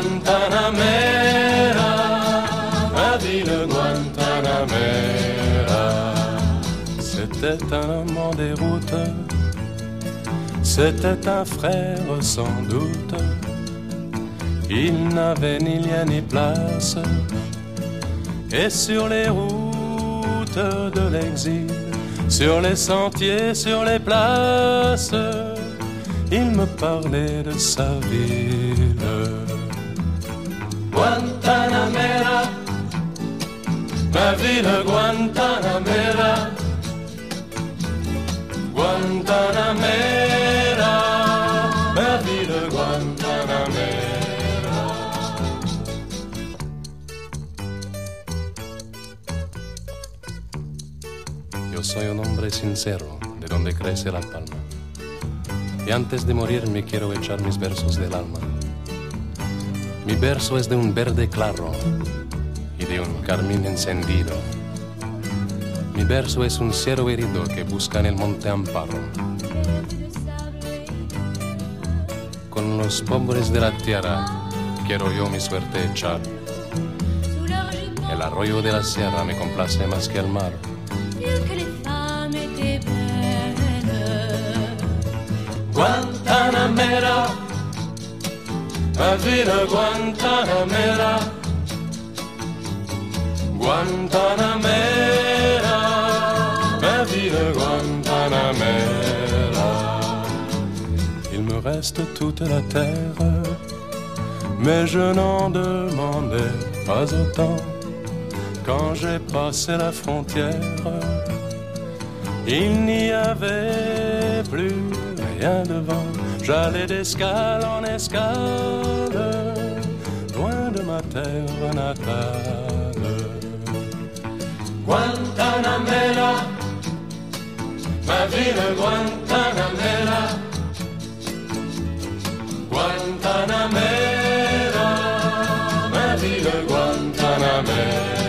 Guantanamera, ma ville Guantanamera. C'était un homme en déroute, c'était un frère sans doute. Il n'avait ni lien ni place, et sur les routes de l'exil, sur les sentiers, sur les places, il me parlait de sa ville. Guantanamera, ma ville Guantanamera, Guantanamera, ma ville Guantanamera. Yo soy un hombre sincero, de donde crece la palma. Y antes de morir me quiero echar mis versos del alma. Mi verso es de un verde claro y de un carmín encendido. Mi verso es un cielo herido que busca en el monte amparo. Con los pobres de la tierra quiero yo mi suerte echar. El arroyo de la sierra me complace más que el mar. Guantanamera, ma ville Guantanamera, Guantanamera, ma ville Guantanamera. Il me reste toute la terre, mais je n'en demandais pas autant. Quand j'ai passé la frontière, il n'y avait plus rien devant. J'allais d'escale en escale, loin de ma terre natale. Guantanamera, ma ville Guantanamera, Guantanamera, ma ville Guantanamera.